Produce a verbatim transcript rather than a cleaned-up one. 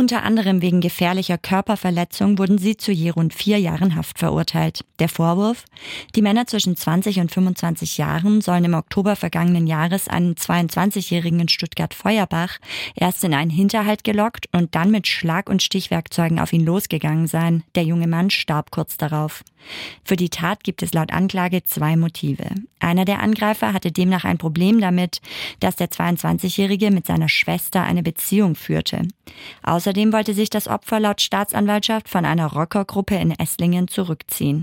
Unter anderem wegen gefährlicher Körperverletzung wurden sie zu je rund vier Jahren Haft verurteilt. Der Vorwurf? Die Männer zwischen zwanzig und fünfundzwanzig Jahren sollen im Oktober vergangenen Jahres einen zweiundzwanzigjährigen in Stuttgart-Feuerbach erst in einen Hinterhalt gelockt und dann mit Schlag- und Stichwerkzeugen auf ihn losgegangen sein. Der junge Mann starb kurz darauf. Für die Tat gibt es laut Anklage zwei Motive. Einer der Angreifer hatte demnach ein Problem damit, dass der zweiundzwanzigjährige mit seiner Schwester eine Beziehung führte. Außerdem wollte sich das Opfer laut Staatsanwaltschaft von einer Rockergruppe in Esslingen zurückziehen.